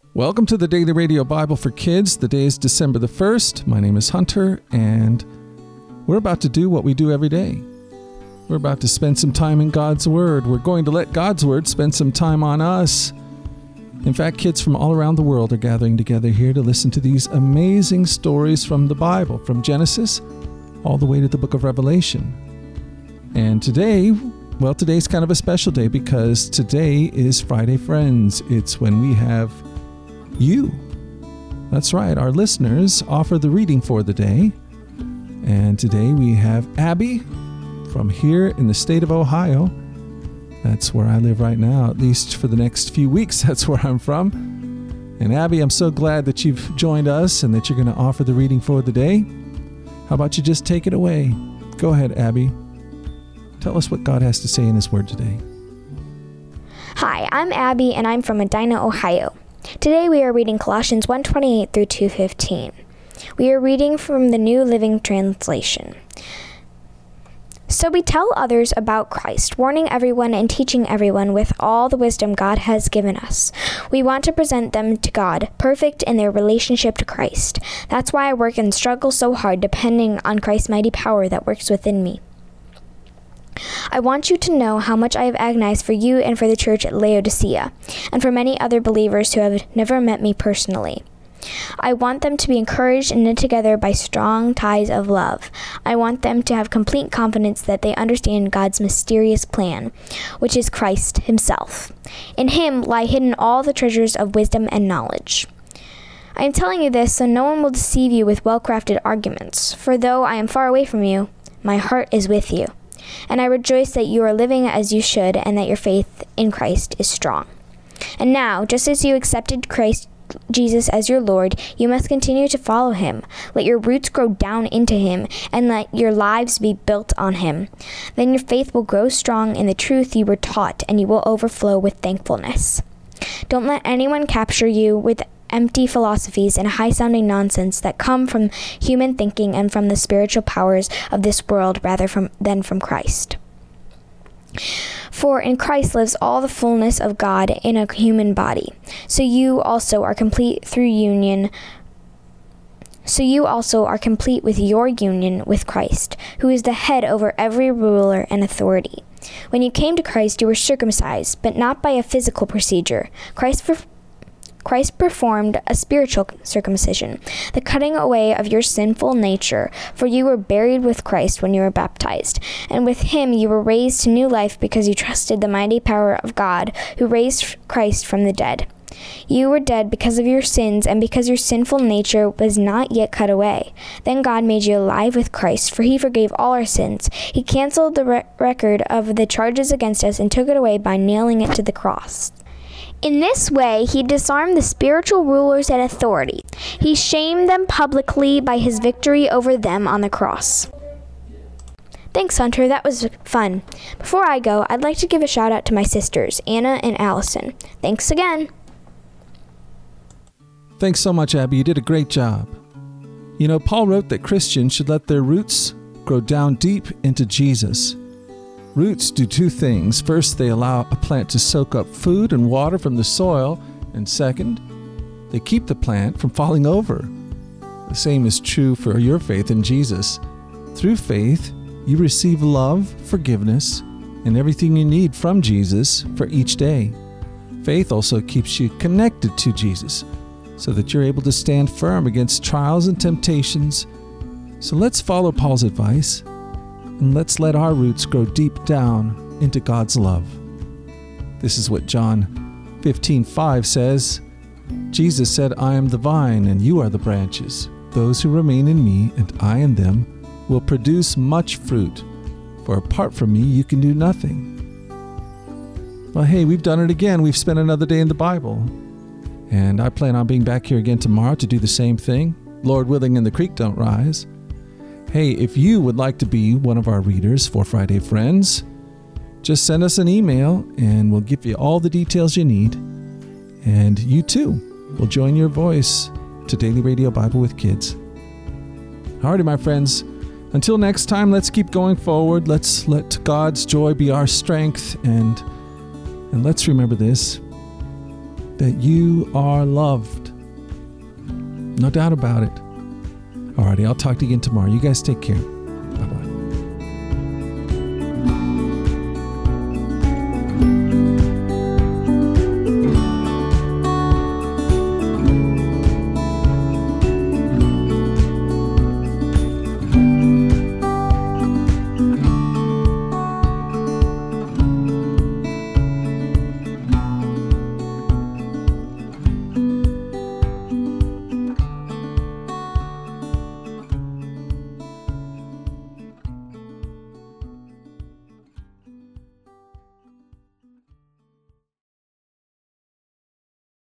Welcome to the Daily Radio Bible for Kids. The day is December the 1st. My name is Hunter, and we're about to do what we do every day. We're about to spend some time in God's Word. We're going to let God's Word spend some time on us. In fact, kids from all around the world are gathering together here to listen to these amazing stories from the Bible, from Genesis all the way to the book of Revelation. And today's kind of a special day because today is Friday Friends. It's when we have you. That's right, our listeners offer the reading for the day. And today we have Abby from here in the state of Ohio. That's where I live right now, at least for the next few weeks. That's where I'm from. And Abby, I'm so glad that you've joined us and that you're going to offer the reading for the day. How about you just take it away? Go ahead, Abby. Tell us what God has to say in His Word today. Hi, I'm Abby, and I'm from Edina, Ohio. Today we are reading Colossians 1:28 through 2:15. We are reading from the New Living Translation. So we tell others about Christ, warning everyone and teaching everyone with all the wisdom God has given us. We want to present them to God, perfect in their relationship to Christ. That's why I work and struggle so hard, depending on Christ's mighty power that works within me. I want you to know how much I have agonized for you and for the church at Laodicea, and for many other believers who have never met me personally. I want them to be encouraged and knit together by strong ties of love. I want them to have complete confidence that they understand God's mysterious plan, which is Christ Himself. In Him lie hidden all the treasures of wisdom and knowledge. I am telling you this so no one will deceive you with well-crafted arguments, for though I am far away from you, my heart is with you. And I rejoice that you are living as you should and that your faith in Christ is strong. And now, just as you accepted Christ Jesus as your Lord, you must continue to follow Him. Let your roots grow down into Him and let your lives be built on Him. Then your faith will grow strong in the truth you were taught and you will overflow with thankfulness. Don't let anyone capture you with empty philosophies and high-sounding nonsense that come from human thinking and from the spiritual powers of this world rather than from Christ. For in Christ lives all the fullness of God in a human body. So you also are complete with your union with Christ, who is the head over every ruler and authority. When you came to Christ, you were circumcised, but not by a physical procedure. Christ performed a spiritual circumcision, the cutting away of your sinful nature, for you were buried with Christ when you were baptized, and with Him you were raised to new life because you trusted the mighty power of God, who raised Christ from the dead. You were dead because of your sins and because your sinful nature was not yet cut away. Then God made you alive with Christ, for He forgave all our sins. He canceled the record of the charges against us and took it away by nailing it to the cross. In this way, He disarmed the spiritual rulers and authority. He shamed them publicly by His victory over them on the cross. Thanks, Hunter. That was fun. Before I go, I'd like to give a shout out to my sisters, Anna and Allison. Thanks again. Thanks so much, Abby. You did a great job. You know, Paul wrote that Christians should let their roots grow down deep into Jesus. Roots do two things. First, they allow a plant to soak up food and water from the soil. And second, they keep the plant from falling over. The same is true for your faith in Jesus. Through faith, you receive love, forgiveness, and everything you need from Jesus for each day. Faith also keeps you connected to Jesus so that you're able to stand firm against trials and temptations. So let's follow Paul's advice. And let's let our roots grow deep down into God's love. This is what John 15:5 says. Jesus said, I am the vine and you are the branches. Those who remain in me and I in them will produce much fruit. For apart from me, you can do nothing. Well, hey, we've done it again. We've spent another day in the Bible. And I plan on being back here again tomorrow to do the same thing. Lord willing, and the creek don't rise. Hey, if you would like to be one of our readers for Friday Friends, just send us an email and we'll give you all the details you need. And you too will join your voice to Daily Radio Bible with Kids. Alrighty, my friends, until next time, let's keep going forward. Let's let God's joy be our strength. And let's remember this. that you are loved. No doubt about it. Alrighty, I'll talk to you again tomorrow. You guys take care.